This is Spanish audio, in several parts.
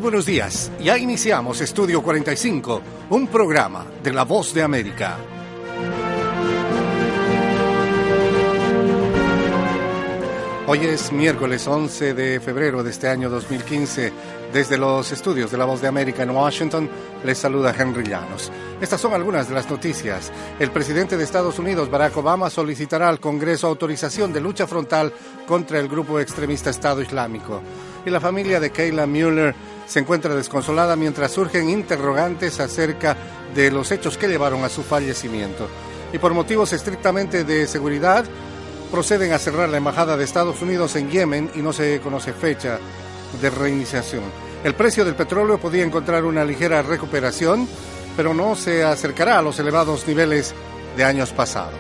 buenos días. Ya iniciamos Estudio 45, un programa de La Voz de América. Hoy es miércoles 11 de febrero de este año 2015. Desde los estudios de La Voz de América en Washington, les saluda Henry Llanos. Estas son algunas de las noticias. El presidente de Estados Unidos, Barack Obama, solicitará al Congreso autorización de lucha frontal contra el grupo extremista Estado Islámico. Y la familia de Kayla Mueller se encuentra desconsolada mientras surgen interrogantes acerca de los hechos que llevaron a su fallecimiento. Y por motivos estrictamente de seguridad, proceden a cerrar la embajada de Estados Unidos en Yemen y no se conoce fecha de reiniciación. El precio del petróleo podía encontrar una ligera recuperación, pero no se acercará a los elevados niveles de años pasados.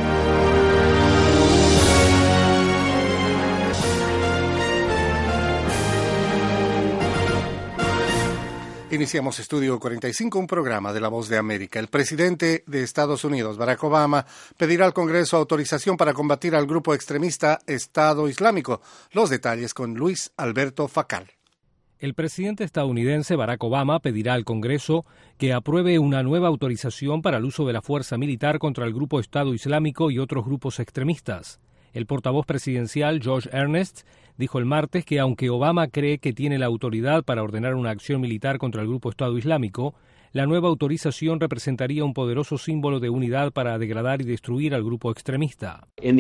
Iniciamos Estudio 45, un programa de La Voz de América. El presidente de Estados Unidos, Barack Obama, pedirá al Congreso autorización para combatir al grupo extremista Estado Islámico. Los detalles con Luis Alberto Facal. El presidente estadounidense Barack Obama pedirá al Congreso que apruebe una nueva autorización para el uso de la fuerza militar contra el grupo Estado Islámico y otros grupos extremistas. El portavoz presidencial Josh Earnest dijo el martes que aunque Obama cree que tiene la autoridad para ordenar una acción militar contra el grupo Estado Islámico, la nueva autorización representaría un poderoso símbolo de unidad para degradar y destruir al grupo extremista. En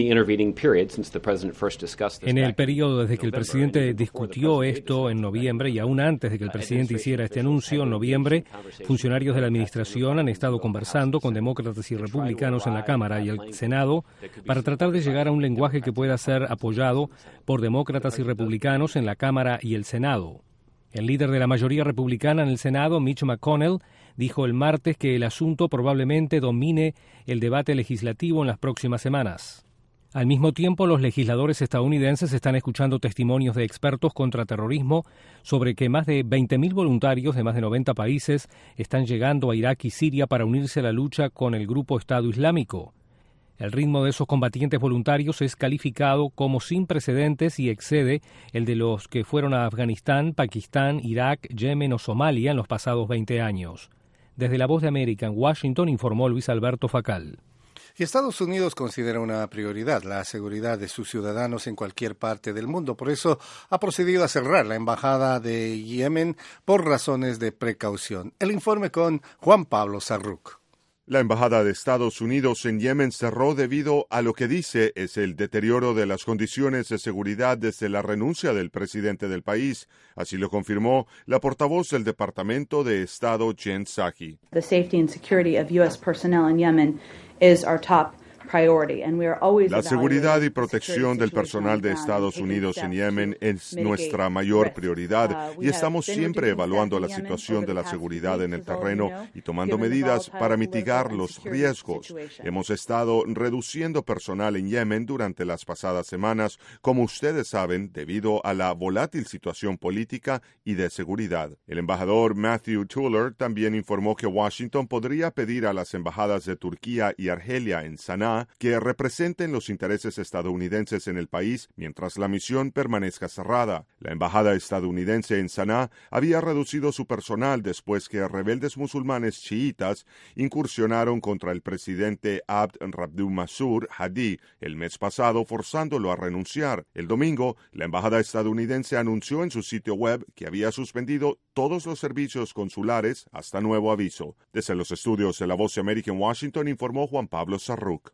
el periodo desde que el presidente discutió esto en noviembre y aún antes de que el presidente hiciera este anuncio en noviembre, funcionarios de la administración han estado conversando con demócratas y republicanos en la Cámara y el Senado para tratar de llegar a un lenguaje que pueda ser apoyado por demócratas y republicanos en la Cámara y el Senado. El líder de la mayoría republicana en el Senado, Mitch McConnell, dijo el martes que el asunto probablemente domine el debate legislativo en las próximas semanas. Al mismo tiempo, los legisladores estadounidenses están escuchando testimonios de expertos contra terrorismo sobre que más de 20.000 voluntarios de más de 90 países están llegando a Irak y Siria para unirse a la lucha con el grupo Estado Islámico. El ritmo de esos combatientes voluntarios es calificado como sin precedentes y excede el de los que fueron a Afganistán, Pakistán, Irak, Yemen o Somalia en los pasados 20 años. Desde La Voz de América en Washington informó Luis Alberto Facal. Y Estados Unidos considera una prioridad la seguridad de sus ciudadanos en cualquier parte del mundo. Por eso ha procedido a cerrar la embajada de Yemen por razones de precaución. El informe con Juan Pablo Sarruc. La embajada de Estados Unidos en Yemen cerró debido a lo que dice es el deterioro de las condiciones de seguridad desde la renuncia del presidente del país. Así lo confirmó la portavoz del Departamento de Estado, Jen Psaki. The safety and security of U.S. personnel in Yemen is our top priority, and we are always La seguridad y protección del personal de Estados Unidos en Yemen es nuestra mayor prioridad y estamos siempre evaluando la situación de la seguridad en el terreno y tomando medidas para mitigar los riesgos. Hemos estado reduciendo personal en Yemen durante las pasadas semanas, como ustedes saben, debido a la volátil situación política y de seguridad. El embajador Matthew Tuller también informó que Washington podría pedir a las embajadas de Turquía y Argelia en Sanaa que representen los intereses estadounidenses en el país mientras la misión permanezca cerrada. La embajada estadounidense en Sanaa había reducido su personal después que rebeldes musulmanes chiitas incursionaron contra el presidente Abd Rabbu Mansur Hadi el mes pasado, forzándolo a renunciar. El domingo, la embajada estadounidense anunció en su sitio web que había suspendido todos los servicios consulares hasta nuevo aviso. Desde los estudios de La Voz de América en Washington informó Juan Pablo Sarruc.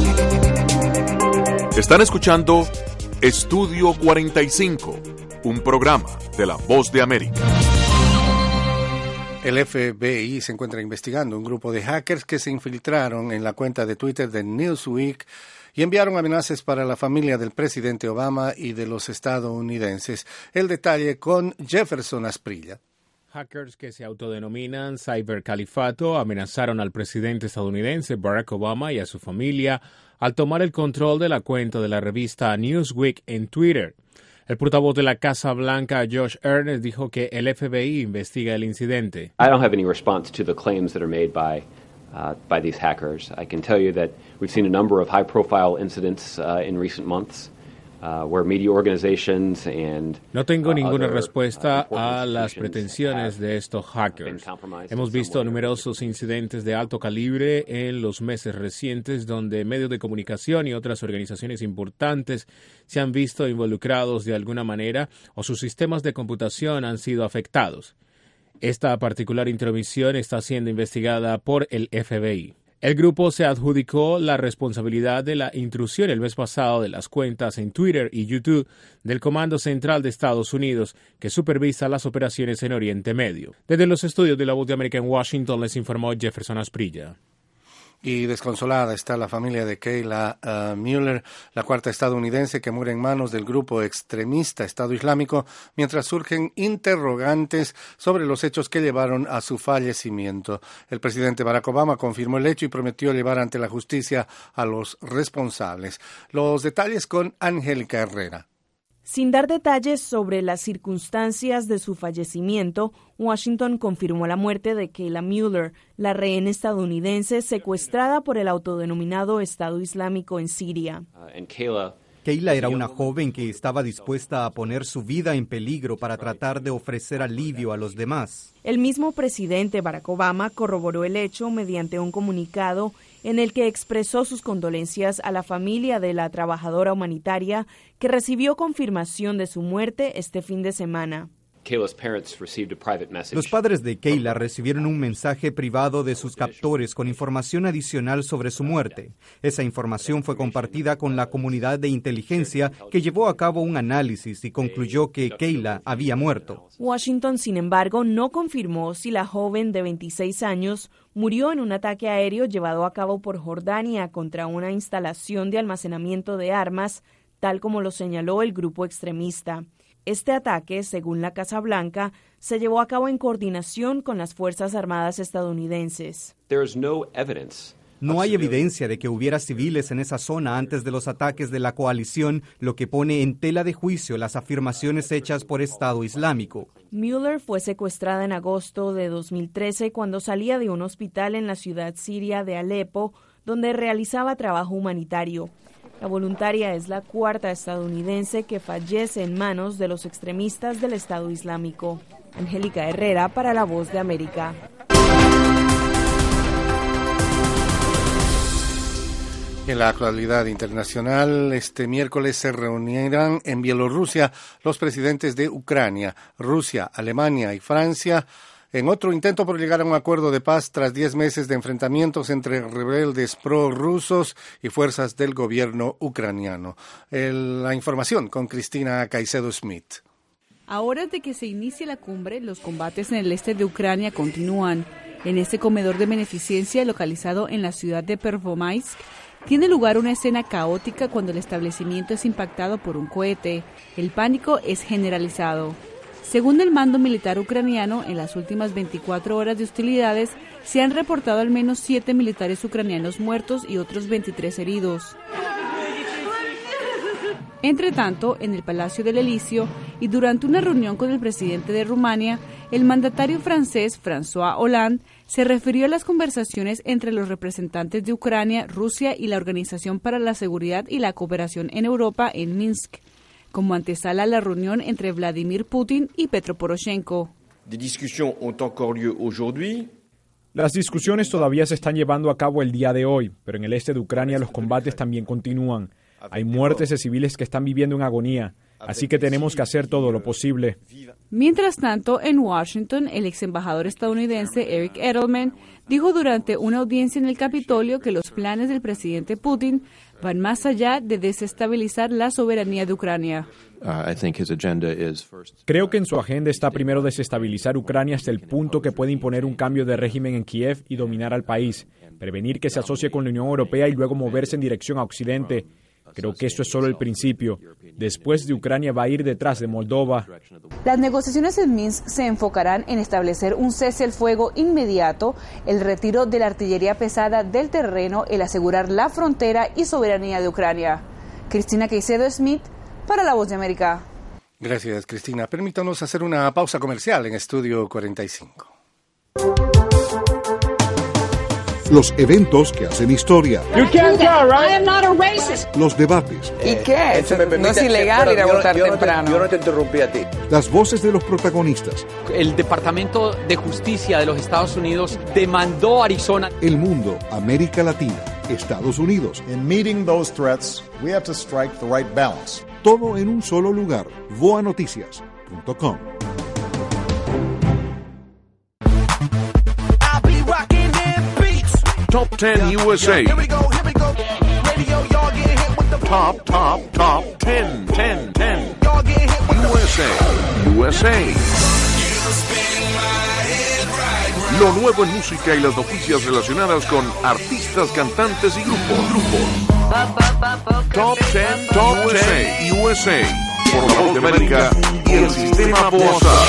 Están escuchando Estudio 45, un programa de La Voz de América. El FBI se encuentra investigando un grupo de hackers que se infiltraron en la cuenta de Twitter de Newsweek y enviaron amenazas para la familia del presidente Obama y de los estadounidenses. El detalle con Jefferson Asprilla. Hackers que se autodenominan Cybercalifato amenazaron al presidente estadounidense Barack Obama y a su familia al tomar el control de la cuenta de la revista Newsweek en Twitter. El portavoz de la Casa Blanca, Josh Earnest, dijo que el FBI investiga el incidente. I don't have any response to the claims that are made by these hackers. I can tell you that we've seen a number of high-profile incidents in recent months. No tengo ninguna respuesta a las pretensiones de estos hackers. Hemos visto numerosos incidentes de alto calibre en los meses recientes donde medios de comunicación y otras organizaciones importantes se han visto involucrados de alguna manera o sus sistemas de computación han sido afectados. Esta particular intromisión está siendo investigada por el FBI. El grupo se adjudicó la responsabilidad de la intrusión el mes pasado de las cuentas en Twitter y YouTube del Comando Central de Estados Unidos, que supervisa las operaciones en Oriente Medio. Desde los estudios de La Voz de América en Washington les informó Jefferson Asprilla. Y desconsolada está la familia de Kayla Mueller, la cuarta estadounidense que muere en manos del grupo extremista Estado Islámico, mientras surgen interrogantes sobre los hechos que llevaron a su fallecimiento. El presidente Barack Obama confirmó el hecho y prometió llevar ante la justicia a los responsables. Los detalles con Angélica Herrera. Sin dar detalles sobre las circunstancias de su fallecimiento, Washington confirmó la muerte de Kayla Mueller, la rehén estadounidense secuestrada por el autodenominado Estado Islámico en Siria. Kayla era una joven que estaba dispuesta a poner su vida en peligro para tratar de ofrecer alivio a los demás. El mismo presidente Barack Obama corroboró el hecho mediante un comunicado en el que expresó sus condolencias a la familia de la trabajadora humanitaria que recibió confirmación de su muerte este fin de semana. Los padres de Kayla recibieron un mensaje privado de sus captores con información adicional sobre su muerte. Esa información fue compartida con la comunidad de inteligencia que llevó a cabo un análisis y concluyó que Kayla había muerto. Washington, sin embargo, no confirmó si la joven de 26 años murió en un ataque aéreo llevado a cabo por Jordania contra una instalación de almacenamiento de armas, tal como lo señaló el grupo extremista. Este ataque, según la Casa Blanca, se llevó a cabo en coordinación con las Fuerzas Armadas estadounidenses. No hay evidencia de que hubiera civiles en esa zona antes de los ataques de la coalición, lo que pone en tela de juicio las afirmaciones hechas por Estado Islámico. Mueller fue secuestrada en agosto de 2013 cuando salía de un hospital en la ciudad siria de Alepo, donde realizaba trabajo humanitario. La voluntaria es la cuarta estadounidense que fallece en manos de los extremistas del Estado Islámico. Angélica Herrera para La Voz de América. En la actualidad internacional, este miércoles se reunirán en Bielorrusia los presidentes de Ucrania, Rusia, Alemania y Francia, en otro intento por llegar a un acuerdo de paz tras 10 meses de enfrentamientos entre rebeldes prorrusos y fuerzas del gobierno ucraniano. La información con Cristina Caicedo Smith. A horas de que se inicie la cumbre, los combates en el este de Ucrania continúan. En este comedor de beneficencia localizado en la ciudad de Pervomaisk, tiene lugar una escena caótica cuando el establecimiento es impactado por un cohete. El pánico es generalizado. Según el mando militar ucraniano, en las últimas 24 horas de hostilidades se han reportado al menos 7 militares ucranianos muertos y otros 23 heridos. Entre tanto, en el Palacio del Elíseo y durante una reunión con el presidente de Rumania, el mandatario francés François Hollande se refirió a las conversaciones entre los representantes de Ucrania, Rusia y la Organización para la Seguridad y la Cooperación en Europa en Minsk, como antesala a la reunión entre Vladimir Putin y Petro Poroshenko. Las discusiones todavía se están llevando a cabo el día de hoy, pero en el este de Ucrania los combates también continúan. Hay muertes de civiles que están viviendo en agonía, así que tenemos que hacer todo lo posible. Mientras tanto, en Washington, el ex embajador estadounidense Eric Edelman dijo durante una audiencia en el Capitolio que los planes del presidente Putin van más allá de desestabilizar la soberanía de Ucrania. Creo que en su agenda está primero desestabilizar Ucrania hasta el punto que puede imponer un cambio de régimen en Kiev y dominar al país, prevenir que se asocie con la Unión Europea y luego moverse en dirección a Occidente. Creo que esto es solo el principio. Después de Ucrania va a ir detrás de Moldova. Las negociaciones en Minsk se enfocarán en establecer un cese al fuego inmediato, el retiro de la artillería pesada del terreno, el asegurar la frontera y soberanía de Ucrania. Cristina Caicedo Smith para La Voz de América. Gracias, Cristina. Permítanos hacer una pausa comercial en Estudio 45. los eventos que hacen historia, los debates. ¿Y qué? No es ilegal ir a votar temprano. Yo no te interrumpí a ti. Las voces de los protagonistas. El Departamento de Justicia de los Estados Unidos demandó a Arizona. El mundo, América Latina, Estados Unidos. In meeting those threats, we have to strike the right balance. Todo en un solo lugar. voanoticias.com. Top 10 USA. Top 10. USA. Lo nuevo en música y las noticias relacionadas con artistas, cantantes y grupos. Top 10 USA. Por la Voz de América y el Sistema BOASA.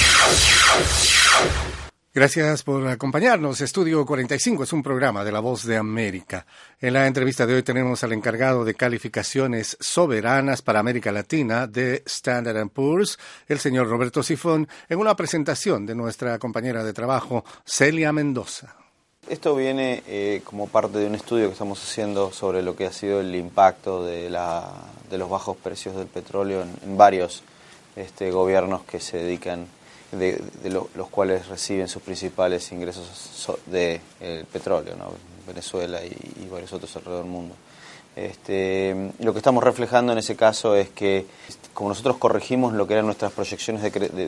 Gracias por acompañarnos. Estudio 45 es un programa de La Voz de América. En la entrevista de hoy tenemos al encargado de calificaciones soberanas para América Latina de Standard & Poor's, el señor Roberto Sifón, en una presentación de nuestra compañera de trabajo, Celia Mendoza. Esto viene como parte de un estudio que estamos haciendo sobre lo que ha sido el impacto de los bajos precios del petróleo en varios gobiernos que se dedican los cuales reciben sus principales ingresos del petróleo, ¿no? Venezuela y varios otros alrededor del mundo. Lo que estamos reflejando en ese caso es que, como nosotros corregimos lo que eran nuestras proyecciones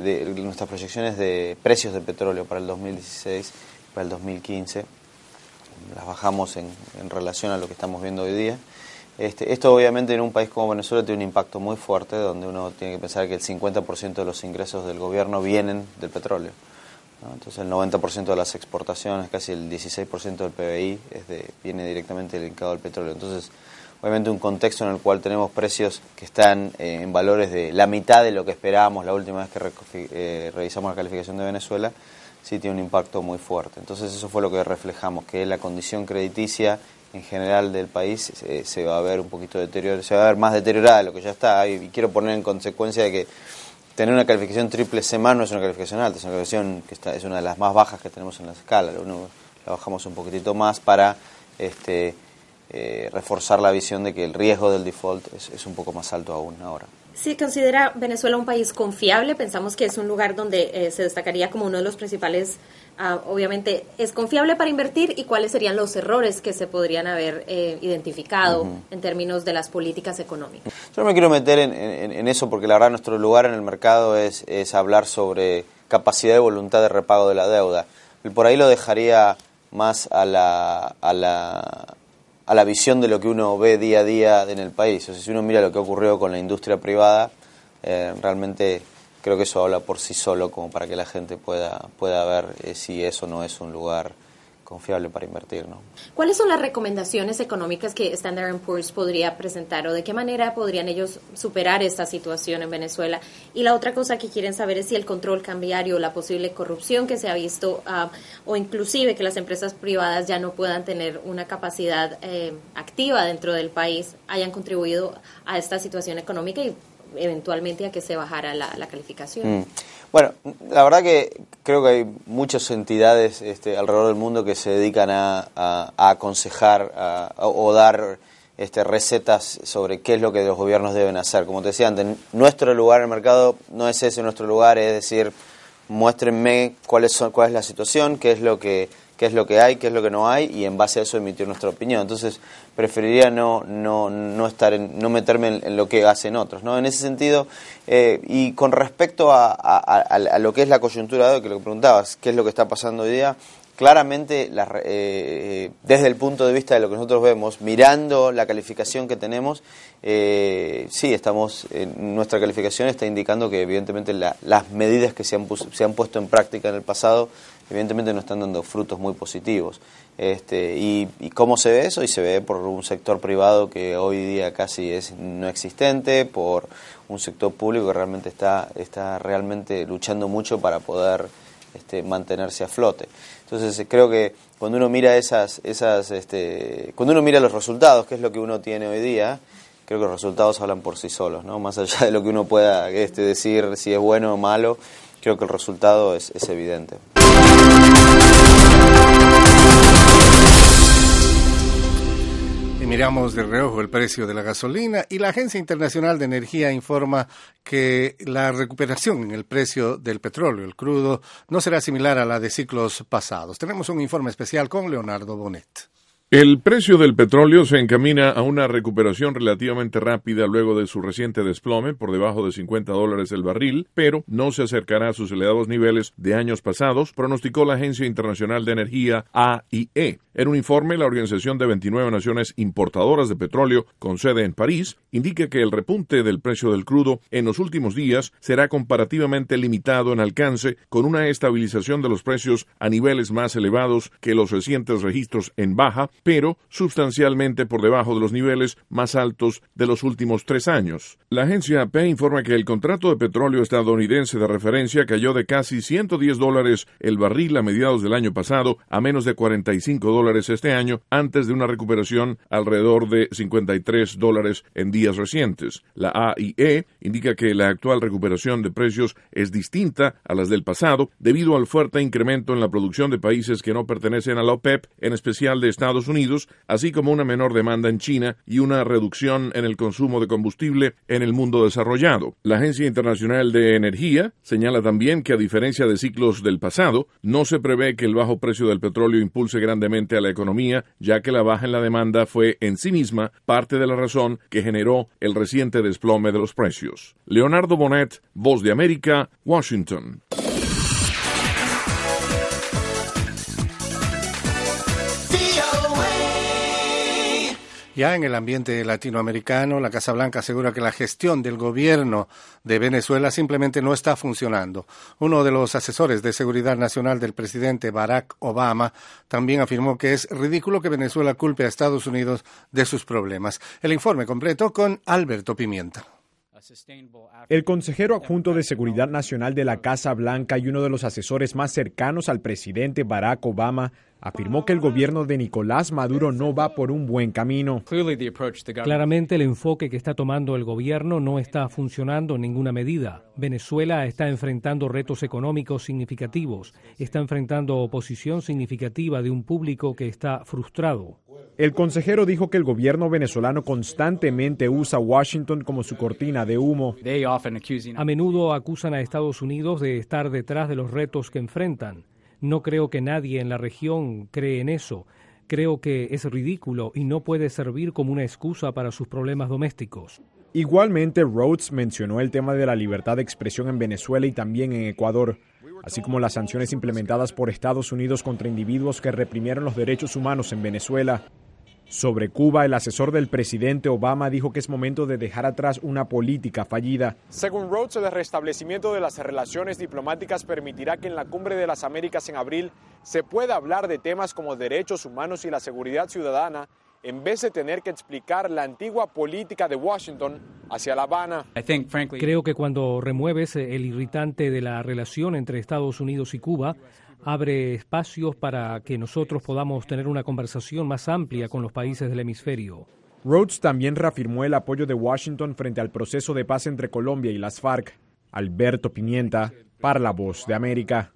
de precios de petróleo para el 2016, para el 2015, las bajamos en relación a lo que estamos viendo hoy día. Esto obviamente en un país como Venezuela tiene un impacto muy fuerte, donde uno tiene que pensar que el 50% de los ingresos del gobierno vienen del petróleo, ¿no? Entonces el 90% de las exportaciones, casi el 16% del PBI viene directamente linkado al petróleo. Entonces, obviamente un contexto en el cual tenemos precios que están en valores de la mitad de lo que esperábamos la última vez que revisamos la calificación de Venezuela, sí tiene un impacto muy fuerte. Entonces eso fue lo que reflejamos, que la condición crediticia en general del país se va a ver un poquito deteriorada, se va a ver más deteriorada de lo que ya está, y quiero poner en consecuencia de que tener una calificación triple C más no es una calificación alta, es una calificación que es una de las más bajas que tenemos en la escala. La bajamos un poquitito más para reforzar la visión de que el riesgo del default es un poco más alto aún ahora. ¿Sí considera Venezuela un país confiable? Pensamos que es un lugar donde se destacaría como uno de los principales, obviamente, ¿es confiable para invertir? ¿Y cuáles serían los errores que se podrían haber identificado en términos de las políticas económicas? Yo no me quiero meter en eso porque la verdad nuestro lugar en el mercado es hablar sobre capacidad y voluntad de repago de la deuda. Y por ahí lo dejaría más a la visión de lo que uno ve día a día en el país. O sea, si uno mira lo que ha ocurrido con la industria privada, realmente creo que eso habla por sí solo como para que la gente pueda ver si eso no es un lugar confiable para invertir, ¿no? ¿Cuáles son las recomendaciones económicas que Standard & Poor's podría presentar o de qué manera podrían ellos superar esta situación en Venezuela? Y la otra cosa que quieren saber es si el control cambiario, la posible corrupción que se ha visto o inclusive que las empresas privadas ya no puedan tener una capacidad activa dentro del país hayan contribuido a esta situación económica y eventualmente a que se bajara la calificación. Bueno, la verdad que creo que hay muchas entidades alrededor del mundo que se dedican a aconsejar o dar recetas sobre qué es lo que los gobiernos deben hacer. Como te decía antes, nuestro lugar en el mercado no es ese, nuestro lugar es decir, muéstrenme cuál es la situación, qué es lo que hay, qué es lo que no hay, y en base a eso emitir nuestra opinión. Entonces, preferiría no meterme en lo que hacen otros, ¿no? En ese sentido, y con respecto a lo que es la coyuntura de hoy, que lo que preguntabas, qué es lo que está pasando hoy día, claramente, desde el punto de vista de lo que nosotros vemos, mirando la calificación que tenemos, sí, nuestra calificación está indicando que evidentemente las medidas que se han puesto en práctica en el pasado, evidentemente no están dando frutos muy positivos. ¿Y cómo se ve eso? Y se ve por un sector privado que hoy día casi es no existente, por un sector público que realmente está realmente luchando mucho para poder mantenerse a flote. Entonces creo que cuando uno mira cuando uno mira los resultados, que es lo que uno tiene hoy día, creo que los resultados hablan por sí solos, ¿no? Más allá de lo que uno pueda decir si es bueno o malo, creo que el resultado es evidente. miramos de reojo el precio de la gasolina y la Agencia Internacional de Energía informa que la recuperación en el precio del petróleo, el crudo, no será similar a la de ciclos pasados. Tenemos un informe especial con Leonardo Bonet. El precio del petróleo se encamina a una recuperación relativamente rápida luego de su reciente desplome por debajo de $50 el barril, pero no se acercará a sus elevados niveles de años pasados, pronosticó la Agencia Internacional de Energía, AIE. En un informe, la Organización de 29 Naciones Importadoras de Petróleo, con sede en París, indica que el repunte del precio del crudo en los últimos días será comparativamente limitado en alcance, con una estabilización de los precios a niveles más elevados que los recientes registros en baja, pero sustancialmente por debajo de los niveles más altos de los últimos 3 años. La agencia AP informa que el contrato de petróleo estadounidense de referencia cayó de casi $110 el barril a mediados del año pasado a menos de $45 este año, antes de una recuperación alrededor de $53 en días recientes. La AIE indica que la actual recuperación de precios es distinta a las del pasado debido al fuerte incremento en la producción de países que no pertenecen a la OPEP, en especial de Estados Unidos, así como una menor demanda en China y una reducción en el consumo de combustible en el mundo desarrollado. La Agencia Internacional de Energía señala también que, a diferencia de ciclos del pasado, no se prevé que el bajo precio del petróleo impulse grandemente a la economía, ya que la baja en la demanda fue en sí misma parte de la razón que generó el reciente desplome de los precios. Leonardo Bonet, Voz de América, Washington. Ya en el ambiente latinoamericano, la Casa Blanca asegura que la gestión del gobierno de Venezuela simplemente no está funcionando. Uno de los asesores de seguridad nacional del presidente Barack Obama también afirmó que es ridículo que Venezuela culpe a Estados Unidos de sus problemas. El informe completo con Alberto Pimienta. El consejero adjunto de Seguridad Nacional de la Casa Blanca y uno de los asesores más cercanos al presidente Barack Obama afirmó que el gobierno de Nicolás Maduro no va por un buen camino. Claramente el enfoque que está tomando el gobierno no está funcionando en ninguna medida. Venezuela está enfrentando retos económicos significativos, está enfrentando oposición significativa de un público que está frustrado. El consejero dijo que el gobierno venezolano constantemente usa Washington como su cortina de humo. A menudo acusan a Estados Unidos de estar detrás de los retos que enfrentan. No creo que nadie en la región cree en eso. Creo que es ridículo y no puede servir como una excusa para sus problemas domésticos. Igualmente, Rhodes mencionó el tema de la libertad de expresión en Venezuela y también en Ecuador, así como las sanciones implementadas por Estados Unidos contra individuos que reprimieron los derechos humanos en Venezuela. Sobre Cuba, el asesor del presidente Obama dijo que es momento de dejar atrás una política fallida. Según Rhodes, el restablecimiento de las relaciones diplomáticas permitirá que en la Cumbre de las Américas en abril se pueda hablar de temas como derechos humanos y la seguridad ciudadana, en vez de tener que explicar la antigua política de Washington hacia La Habana. Creo que cuando remueves el irritante de la relación entre Estados Unidos y Cuba, abre espacios para que nosotros podamos tener una conversación más amplia con los países del hemisferio. Rhodes también reafirmó el apoyo de Washington frente al proceso de paz entre Colombia y las FARC. Alberto Pimienta, para La Voz de América.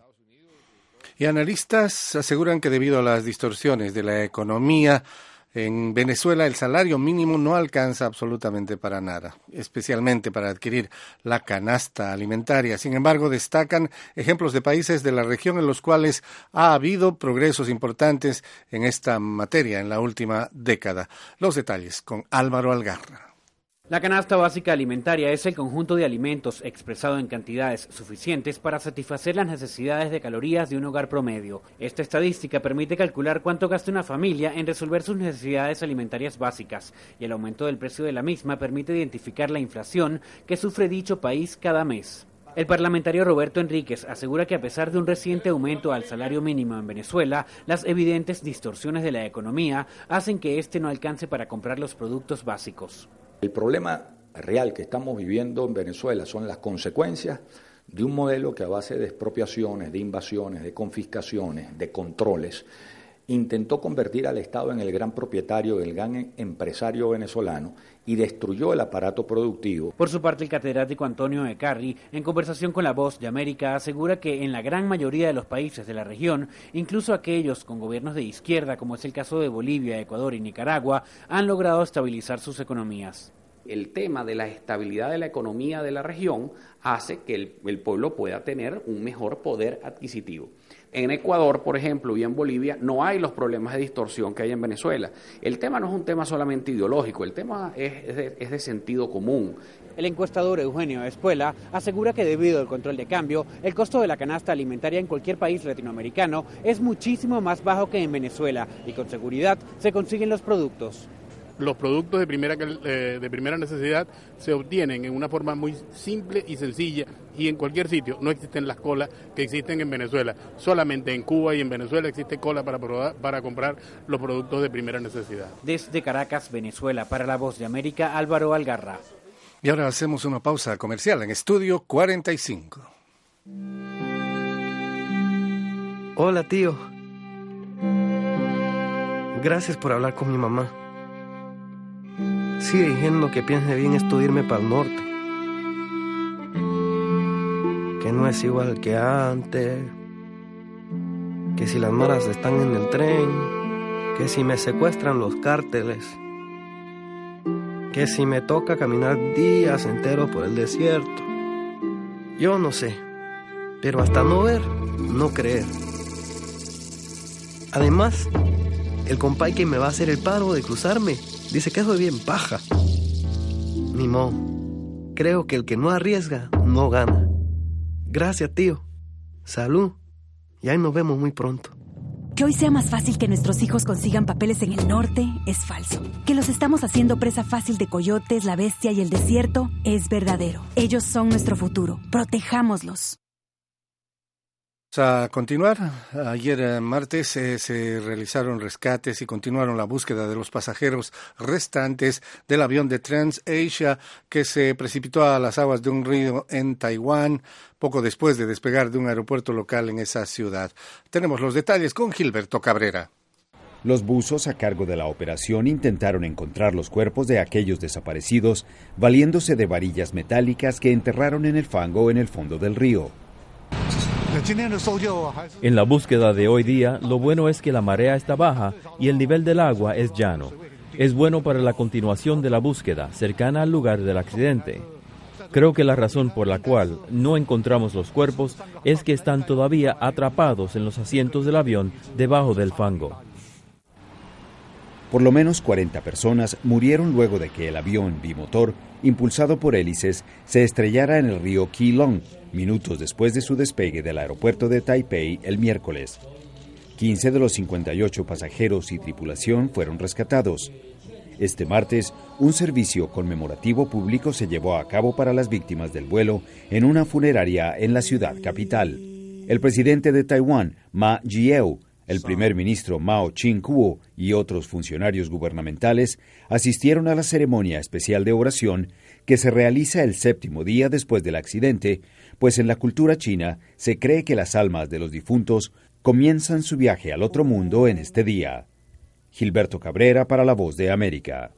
Y analistas aseguran que debido a las distorsiones de la economía en Venezuela, el salario mínimo no alcanza absolutamente para nada, especialmente para adquirir la canasta alimentaria. Sin embargo, destacan ejemplos de países de la región en los cuales ha habido progresos importantes en esta materia en la última década. Los detalles con Álvaro Algarra. La canasta básica alimentaria es el conjunto de alimentos expresado en cantidades suficientes para satisfacer las necesidades de calorías de un hogar promedio. Esta estadística permite calcular cuánto gasta una familia en resolver sus necesidades alimentarias básicas, y el aumento del precio de la misma permite identificar la inflación que sufre dicho país cada mes. El parlamentario Roberto Enríquez asegura que a pesar de un reciente aumento al salario mínimo en Venezuela, las evidentes distorsiones de la economía hacen que este no alcance para comprar los productos básicos. El problema real que estamos viviendo en Venezuela son las consecuencias de un modelo que a base de expropiaciones, de invasiones, de confiscaciones, de controles, intentó convertir al Estado en el gran propietario, el gran empresario venezolano y destruyó el aparato productivo. Por su parte, el catedrático Antonio Ecarri, en conversación con La Voz de América, asegura que en la gran mayoría de los países de la región, incluso aquellos con gobiernos de izquierda, como es el caso de Bolivia, Ecuador y Nicaragua, han logrado estabilizar sus economías. El tema de la estabilidad de la economía de la región hace que el pueblo pueda tener un mejor poder adquisitivo. En Ecuador, por ejemplo, y en Bolivia, no hay los problemas de distorsión que hay en Venezuela. El tema no es un tema solamente ideológico, el tema es de sentido común. El encuestador Eugenio Espuela asegura que debido al control de cambio, el costo de la canasta alimentaria en cualquier país latinoamericano es muchísimo más bajo que en Venezuela y con seguridad se consiguen los productos. Los productos de primera necesidad se obtienen en una forma muy simple y sencilla y en cualquier sitio. No existen las colas que existen en Venezuela. Solamente en Cuba y en Venezuela existe cola para comprar los productos de primera necesidad. Desde Caracas, Venezuela, para La Voz de América, Álvaro Algarra. Y ahora hacemos una pausa comercial en Estudio 45. Hola, tío. Gracias por hablar con mi mamá. Sigue diciendo que piense bien esto de irme para el norte. Que no es igual que antes. Que si las maras están en el tren. Que si me secuestran los cárteles. Que si me toca caminar días enteros por el desierto. Yo no sé. Pero hasta no ver, no creer. Además, el compay que me va a hacer el paro de cruzarme dice que eso es bien paja. Ni modo. Creo que el que no arriesga, no gana. Gracias, tío. Salud. Y ahí nos vemos muy pronto. Que hoy sea más fácil que nuestros hijos consigan papeles en el norte es falso. Que los estamos haciendo presa fácil de coyotes, la bestia y el desierto es verdadero. Ellos son nuestro futuro. Protejámoslos. A continuar, ayer martes se realizaron rescates y continuaron la búsqueda de los pasajeros restantes del avión de TransAsia que se precipitó a las aguas de un río en Taiwán poco después de despegar de un aeropuerto local en esa ciudad. Tenemos los detalles con Gilberto Cabrera. Los buzos a cargo de la operación intentaron encontrar los cuerpos de aquellos desaparecidos valiéndose de varillas metálicas que enterraron en el fango en el fondo del río. En la búsqueda de hoy día, lo bueno es que la marea está baja y el nivel del agua es llano. Es bueno para la continuación de la búsqueda, cercana al lugar del accidente. Creo que la razón por la cual no encontramos los cuerpos es que están todavía atrapados en los asientos del avión debajo del fango. Por lo menos 40 personas murieron luego de que el avión bimotor, impulsado por hélices, se estrellara en el río Keelung, minutos después de su despegue del aeropuerto de Taipei el miércoles. 15 de los 58 pasajeros y tripulación fueron rescatados. Este martes, un servicio conmemorativo público se llevó a cabo para las víctimas del vuelo en una funeraria en la ciudad capital. El presidente de Taiwán, Ma Ying-jeou, el primer ministro Mao Ching-kuo y otros funcionarios gubernamentales asistieron a la ceremonia especial de oración que se realiza el 7º día después del accidente, pues en la cultura china se cree que las almas de los difuntos comienzan su viaje al otro mundo en este día. Gilberto Cabrera para La Voz de América.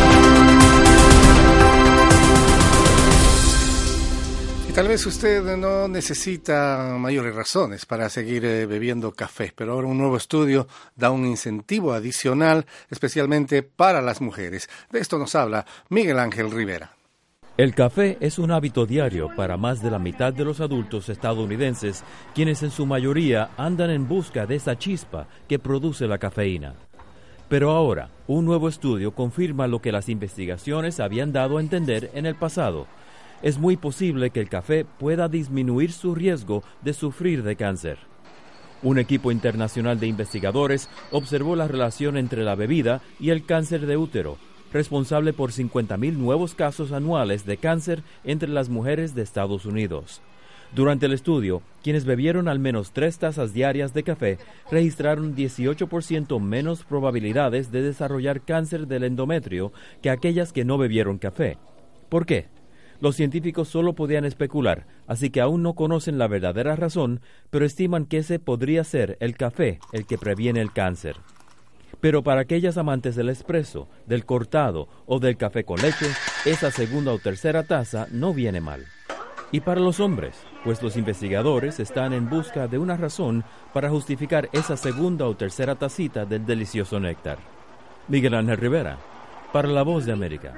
Tal vez usted no necesita mayores razones para seguir bebiendo café, pero ahora un nuevo estudio da un incentivo adicional, especialmente para las mujeres. De esto nos habla Miguel Ángel Rivera. El café es un hábito diario para más de la mitad de los adultos estadounidenses, quienes en su mayoría andan en busca de esa chispa que produce la cafeína. Pero ahora, un nuevo estudio confirma lo que las investigaciones habían dado a entender en el pasado. Es muy posible que el café pueda disminuir su riesgo de sufrir de cáncer. Un equipo internacional de investigadores observó la relación entre la bebida y el cáncer de útero, responsable por 50,000 nuevos casos anuales de cáncer entre las mujeres de Estados Unidos. Durante el estudio, quienes bebieron al menos 3 tazas diarias de café registraron 18% menos probabilidades de desarrollar cáncer del endometrio que aquellas que no bebieron café. ¿Por qué? Los científicos solo podían especular, así que aún no conocen la verdadera razón, pero estiman que ese podría ser el café el que previene el cáncer. Pero para aquellas amantes del espresso, del cortado o del café con leche, esa segunda o tercera taza no viene mal. Y para los hombres, pues los investigadores están en busca de una razón para justificar esa segunda o tercera tacita del delicioso néctar. Miguel Ángel Rivera, para La Voz de América.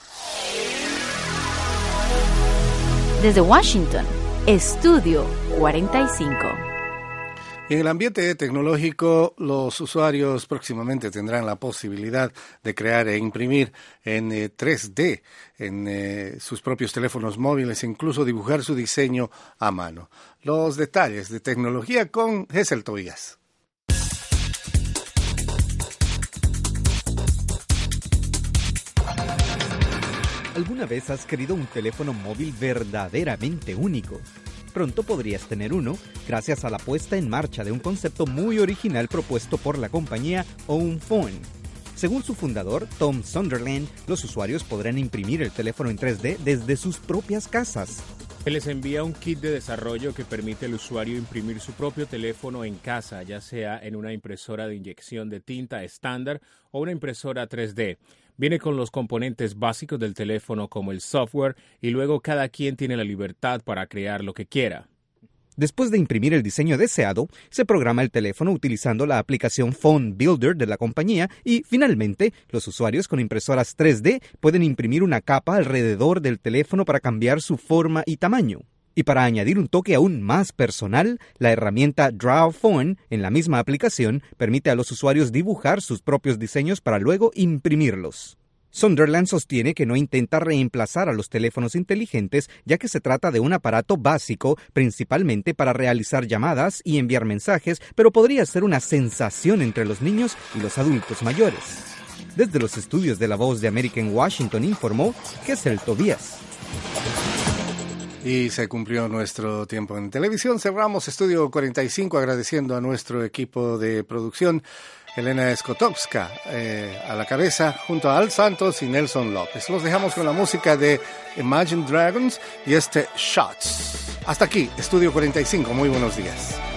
Desde Washington, Estudio 45. En el ambiente tecnológico, los usuarios próximamente tendrán la posibilidad de crear e imprimir en 3D en sus propios teléfonos móviles e incluso dibujar su diseño a mano. Los detalles de tecnología con Gesell Tobías. ¿Alguna vez has querido un teléfono móvil verdaderamente único? Pronto podrías tener uno gracias a la puesta en marcha de un concepto muy original propuesto por la compañía OWN Phone. Según su fundador, Tom Sunderland, los usuarios podrán imprimir el teléfono en 3D desde sus propias casas. Se les envía un kit de desarrollo que permite al usuario imprimir su propio teléfono en casa, ya sea en una impresora de inyección de tinta estándar o una impresora 3D. Viene con los componentes básicos del teléfono como el software y luego cada quien tiene la libertad para crear lo que quiera. Después de imprimir el diseño deseado, se programa el teléfono utilizando la aplicación Phone Builder de la compañía y, finalmente, los usuarios con impresoras 3D pueden imprimir una capa alrededor del teléfono para cambiar su forma y tamaño. Y para añadir un toque aún más personal, la herramienta Draw Phone en la misma aplicación permite a los usuarios dibujar sus propios diseños para luego imprimirlos. Sunderland sostiene que no intenta reemplazar a los teléfonos inteligentes, ya que se trata de un aparato básico, principalmente para realizar llamadas y enviar mensajes, pero podría ser una sensación entre los niños y los adultos mayores. Desde los estudios de La Voz de América en Washington informó Gesell Tobías. Y se cumplió nuestro tiempo en televisión. Cerramos Estudio 45 agradeciendo a nuestro equipo de producción, Elena Skotowska a la cabeza, junto a Al Santos y Nelson López. Los dejamos con la música de Imagine Dragons y Shots. Hasta aquí, Estudio 45. Muy buenos días.